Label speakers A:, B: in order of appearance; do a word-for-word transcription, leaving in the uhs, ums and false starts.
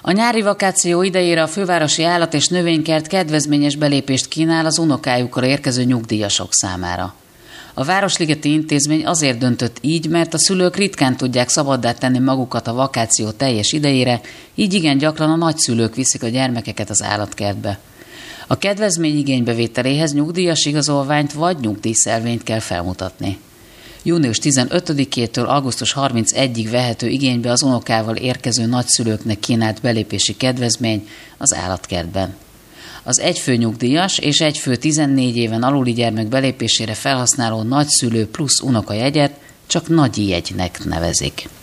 A: A nyári vakáció idejére a fővárosi állat- és növénykert kedvezményes belépést kínál az unokájukkal érkező nyugdíjasok számára. A Városligeti Intézmény azért döntött így, mert a szülők ritkán tudják szabaddá tenni magukat a vakáció teljes idejére, így igen gyakran a nagyszülők viszik a gyermekeket az állatkertbe. A kedvezmény igénybevételéhez nyugdíjas igazolványt vagy nyugdíjszelvényt kell felmutatni. június tizenötödikétől augusztus harmincegyedikéig vehető igénybe az unokával érkező nagyszülőknek kínált belépési kedvezmény az állatkertben. Az egyfő nyugdíjas és egyfő tizennégy éven aluli gyermek belépésére felhasználó nagyszülő plusz unokajegyet csak nagyi jegynek nevezik.